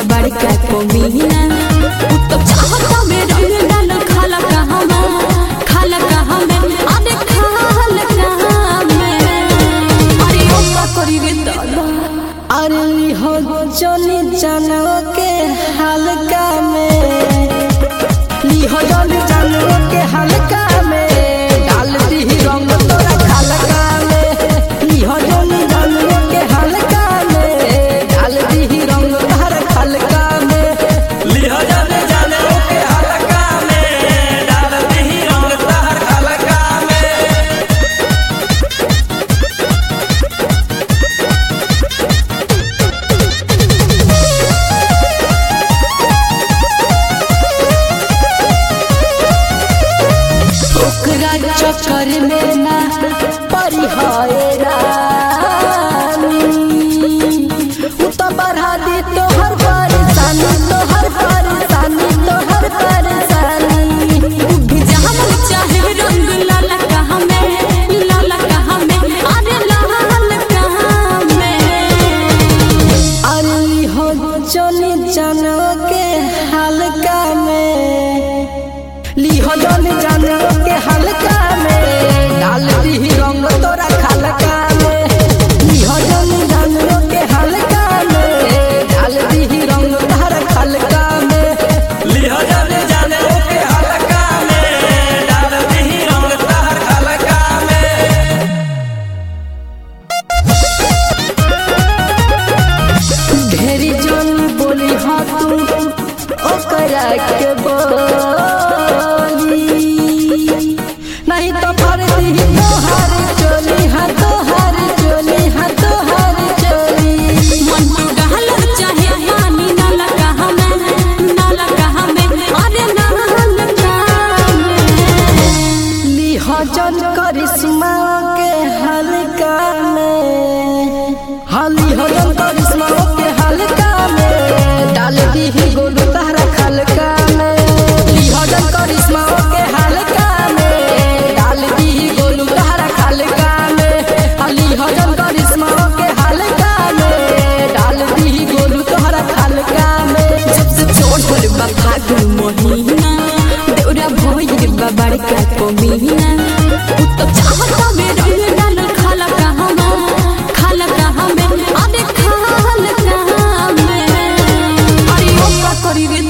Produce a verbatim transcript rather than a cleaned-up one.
बाबड़ का कोमीना उ तो चाहता में रंग डाल खाला कहां में खाला कहां में अरे खाला कहां में अरे ओ का करी रे दादा अरे हो चली जानो के हल्का में ली हो चली जानो के हल्का में डाल दी रंग तोरा खलका में ली हो चली जानो के हल्का में डाल दी रंग तोरा खलका में ली हो चली जानो के हल्का में डाल दी रंग तोरा खलका में चक्कर में ना परी रानी उ तो बढ़ा दी तो हर परेशानी तो हर परेशानी तो हर परेशानी जहां मन चाहे रंग लाला कहां में लाला कहां में अरे लाल कहां में अरे हो चली जानो के हल्का में ली हो चली जानो के हल्का में डाल दी रंग तोरा खलका में ली हो चली जानो के हल्का में डाल दी रंग तोरा खलका में ली हो चली जानो के हल्का में डाल दी रंग तोरा खलका में ढेरी जन बोली हा तू ओकरा के बोली नहीं तो भर दी तोहर चोली हा तोहर चोली हा तोहर चोली मन तो गहला चाहे पानी नाला कहां में नाला कहां में अरे नाला कहां में ली हो जन करिश्मा के हल्का में हाली हो जन करिश्मा के हल्का में डाल दी गोलू तहरा खलका में ली हो जन करिश्मा के हल्का में डाल दी गोलू तहरा खलका में हाली हो जन करिश्मा के हल्का में डाल दी गोलू तहरा खलका में जब से चोट होल बा फागुन महीना देउरा भइल बा बड़का कोमीना उ तो चाहता में रंग डाल खाला कहां में खाला कहां में अरे खाला कहां में अरे ओ का करी रे